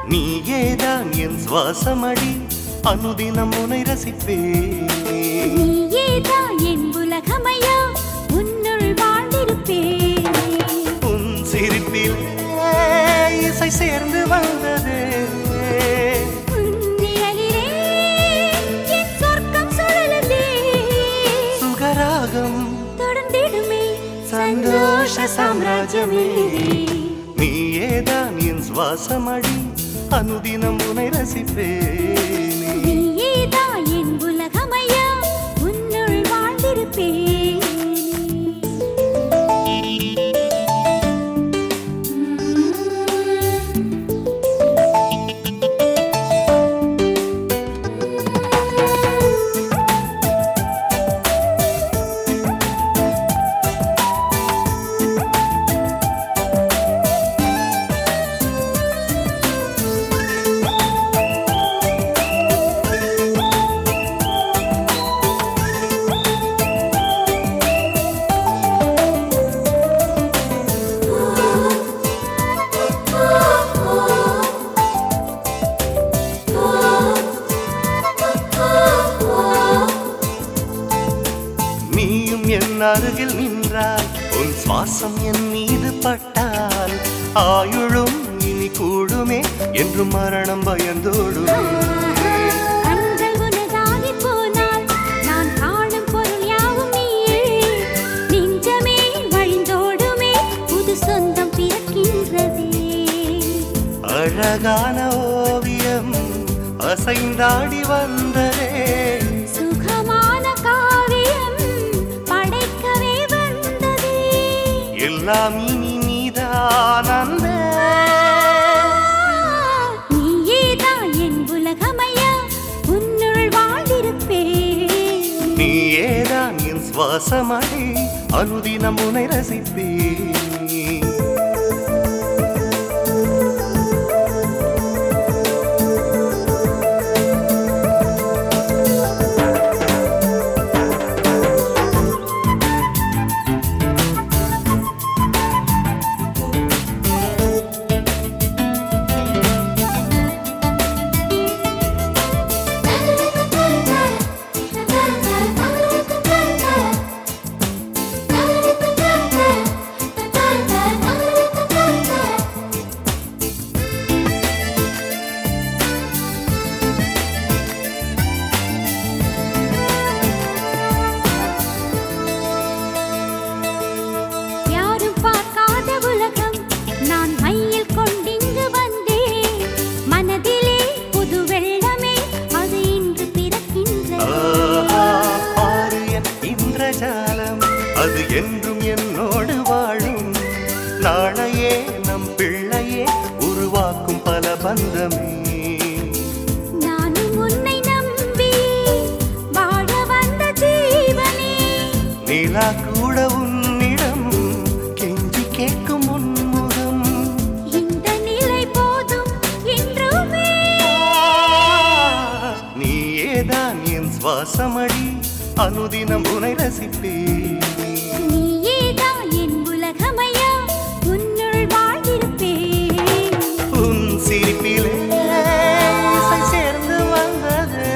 நீயேதான் என் சுவாசமடி அனுதினம் உனை ரசிப்பேன் நீயேதான் என் உலகமையா உன்னுள் வாழ்ந்திருப்பேன் உன் சிரிப்பில் இசை சேர்ந்து வந்ததே நிழலிலே என் சொர்க்கம் சுழலுதே சுகராகம் தொடர்ந்திடுமே சந்தோஷ சாம்ராஜ்யமே நீயேதான் என் சுவாசமடி அனுதினம் உனை ரசிப்பேனே நீயேதான் என் உலகமையா உன்னுள் வாழ்ந்திருப்பேன் என் அருகில் நின்றால் உன் சுவாசம் என் மீது பட்டால் ஆயுளும் இனி கூடுமே என்று மரணம் பயந்தோடுமே கண்கள் உனதாகி போனால் நான் காணும் பொருள் யாவும் நீயே நெஞ்சமே வழிந்தோடுமே புது சொந்தம் பிறக்கின்றதே அழகான ஓவியம் அசைந்தாடி வந்ததே எல்லாம் இனி நீதான் அன்பே நீயேதான் என் உலகமையா உன்னுள் வாழ்ந்திருப்பேன் நீயேதான் என் சுவாசமடி அனுதினம் உனை ரசிப்பேன் அது என்றும் என்னோடு வாழும் நாளையே நம் பிள்ளையே உருவாக்கும் பல பந்தமே நானும் உன்னை நம்பி வாழ வந்த ஜீவனே நிலா கூட உன்னிடம் கெஞ்சி கேட்கும் உன்முகம் இந்த நிலை போதும் என்றுமே நீயேதான் என் சுவாசமடி அனுதினம் உனை ரசிப்பேன் நீயேதான் என் உலகமையா உன்னுள் வாழ்ந்திருப்பேன் உன் சிரிப்பிலே இசை சேர்ந்து வந்தது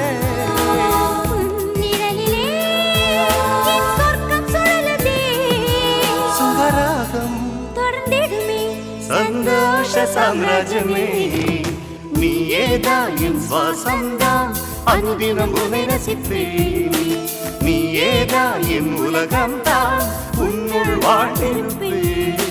நிழலிலே என் சொர்க்கம் சுழலுதே சுகராகம் தொடர்ந்திடுமே சந்தோஷ சாம்ராஜ்யமே நீயேதான் என் சுவாசம்தான் அனுதினம் உனை ரசிப்பேன் நீயேதான் என் உலகம்தான் உன்னுள் வாழ்ந்திருப்பேன்